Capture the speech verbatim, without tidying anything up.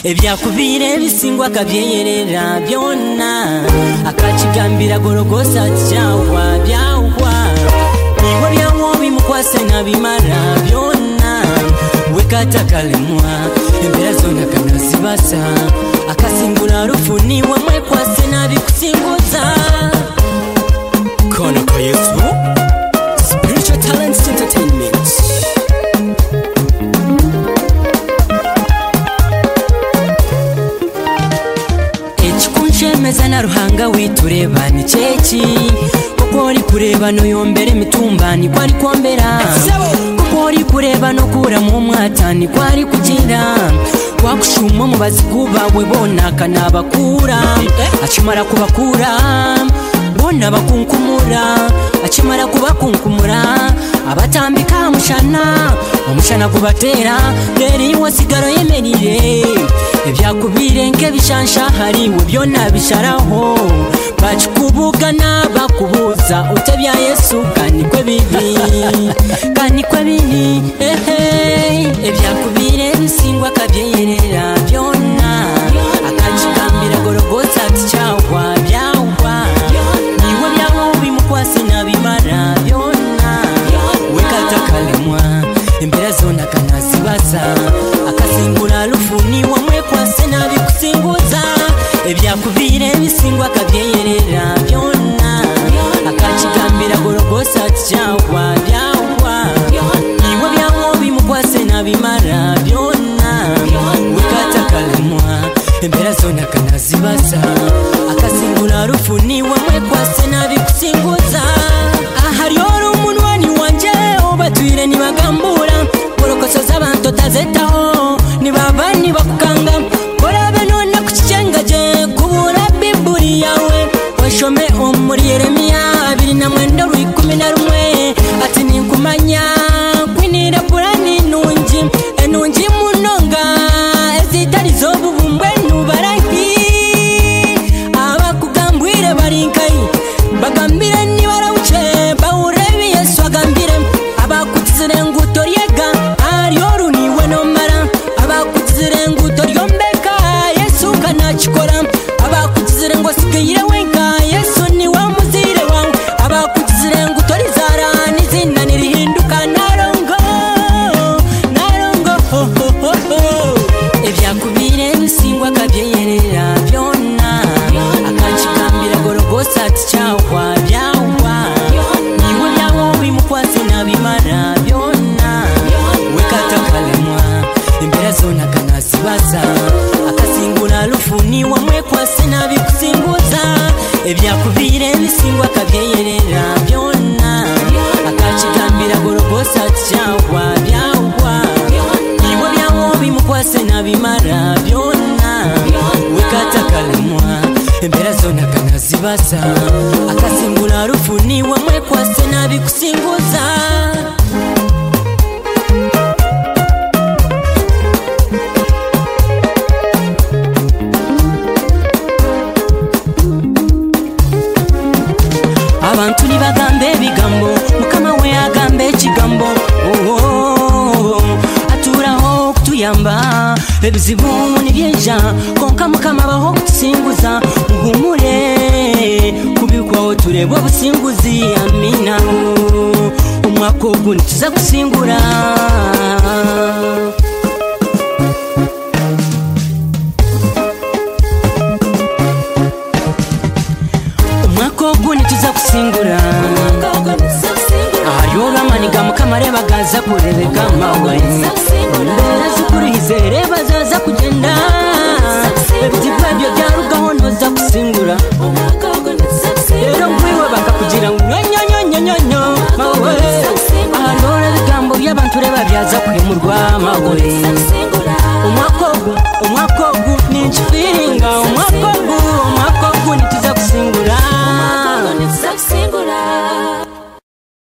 ebyakubire bisingwa kabyeyerera byonna akakigambira gorogosa kyawa byawa niwe byawo bimukwase nabimara byonna wekatakalemwa embera zonna kanazibasa akasingula rufu niwe mwekwase nabikusinguza kono ko Yesu Spiritual Talents Entertainment. Echikunche na ruhanga witureba ni chechi kokori kureba no yombere mitumbani kwari kombera kokori kureba no kura mu mwatani kwari kugira wakushuma mu bazikuba we bona kanabakura akimara kubakura bona bakunkumura akimara kubakunkumura abatambika mushana umushana kubatera reri wasigaro yemerire ebyakubire nke bishansha hari we byona bisharaho bachikubugana bakubuza utebya Yesu kani kwe bibi kani kwe bibi ehe ebyakubire bisingwa kabyeyerera byona akachikambira gorogota tichawa byawa niwe byawo bimukwase nabimara byona wekatakalemwa embera zonna kanazibasa akasingula lufu niwe mwekwase nabikusinguza ebyakubire bisingwa kabyeyerera byonna akachigambira gorogosa tichawa byawa niwe byawo bimukwase nabimara byonna wekatakalemwa embera zonna kanazibasa akasingula lufu niwe mwekwase nabikusinguza ahari oro umunwani wanje obatwire nibagambura gorogosa z'abantu tazetaho nibaba nibakukanga korabe none kukicengaje kubura biburi yawe washome omuri Yeremiya abiri na mwenda rwikumi na rumwe ati ninkumanya kwinira purani nungi enungi munonga ezitari zobubumbwe nubarahi abakugambwire barinkai bagambire nibarawuce bawurebe Yesu agambire abakutizire nguto ryega ariyoru niwe nomara abakutizire nguto ryombeka Yesu kanachikora abakutizire ngo sikiyire wenka Yesu niwe muzire wawe abakutizire nguto rizara nizina nirihinduka narongo narongo ho ho ho ho ebyakubire bisingwa kabyeyerera byonna akachikambira gorogosa tichawa byawa niwe byawo bimukwase nabimara byonna wekatakalemwa embera zonna kanazibasa akasingula lufu niwe mwekwase nabikusinguza ebyakubire bisingwa kabyeyerera byonna akachigambira gorogosa tichawa byawa niwe byawo bimukwase nabimara byonna wekatakalemwa embera zonna kanazibasa akasingula lufu niwe mwekwase nabikusinguza abantu nibagambe ebigambo mukama we agambe ekigambo oh, aturaho kutuyamba ebizibu nibyeja konka mukama baho kutusinguza muhumure kubikwaho tureba obusinguzi amina umwaka ogu nituza kusingura umwaka ogu nituza kusingura ayoga maniga mukama reba gaza kurebeka mawe embera zikurihize reba zaza kugenda ebizibu ebyo byarugaho noza kusinguza